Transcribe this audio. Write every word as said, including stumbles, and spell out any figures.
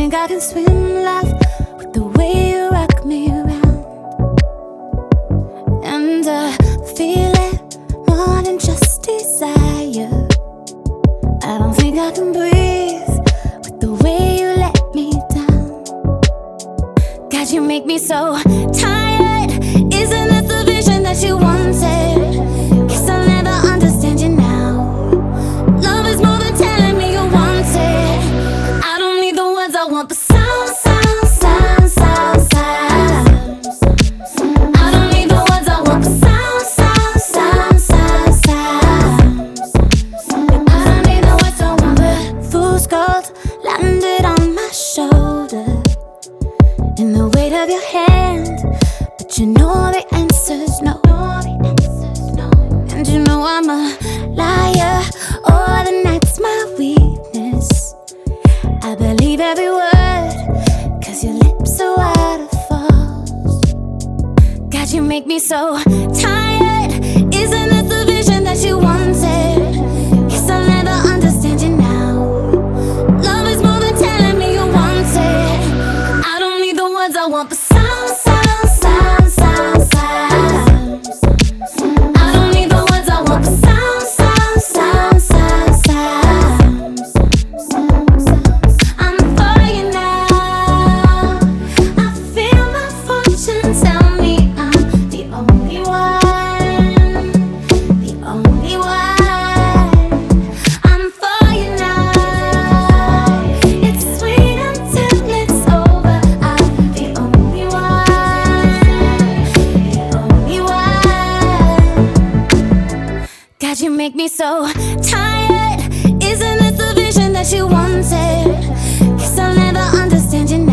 think I can swim, love, with the way you rock me around. And I feel it more than just desire. I don't think I can breathe with the way you let me down. God, you make me so tired. Isn't this the vision that you wanted? Guess I'll never understand you now. Love is more than telling me you want it. I don't need the words, I want the sound, sound, sound, sound, sounds. I don't need the words, I want the sound, sound, sound, sound, sounds. I don't need the words, I want the fool's gold landed on my shoulder, in the weight of your hand. But you know the answer's no. And you know I'm a liar. Oh, the night's my weakness. I believe every word, cause your lips are waterfalls. God, you make me so tired. Isn't this the vision that you wanted? Guess I'll never understand you now. Love is more than telling me you want it. I don't need the words, I want the sound, sound, sound, sound, sounds. I don't need the words, I want the sound, sound, sound, sound, sounds. I'm for you now. I feel my fortune tell me I'm the only one, the only one. I'm for you now. It's sweet until it's over. I'm the only one, the only one. God, you make me so tired. Isn't this the vision that you wanted? Guess I'll never understand you now.